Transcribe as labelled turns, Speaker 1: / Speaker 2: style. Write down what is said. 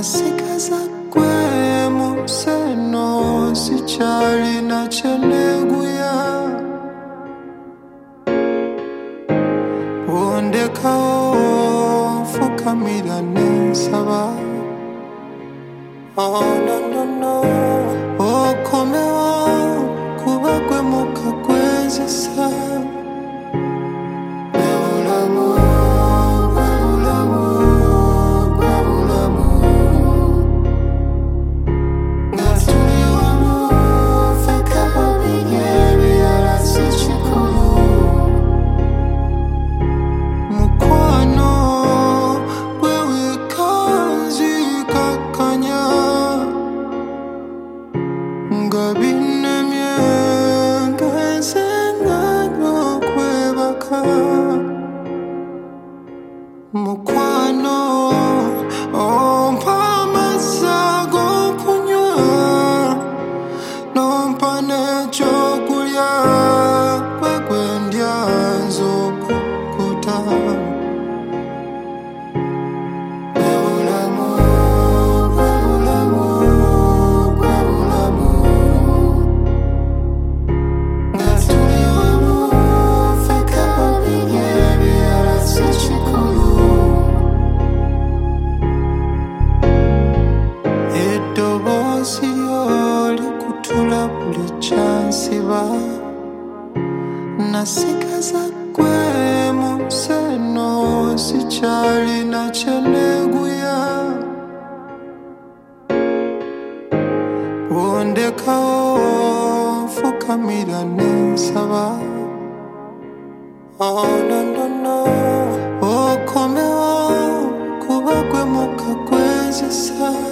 Speaker 1: Nasigaza gwe mu seno sikyalina kyeneeguya ondekawo nfukamira nensaba no okomewo kuba gwe mukka gwenzisa mukwano ompa amazzi ag'okunywa nompa n'ekyokulya gwe gwe ndya nze okukkuta buli kyansiba nasigaza gwe mu seno sikyalina kyeneeguya ondekawo nfukamira nensaba no okomewo kuba gwe mukka gwenzisa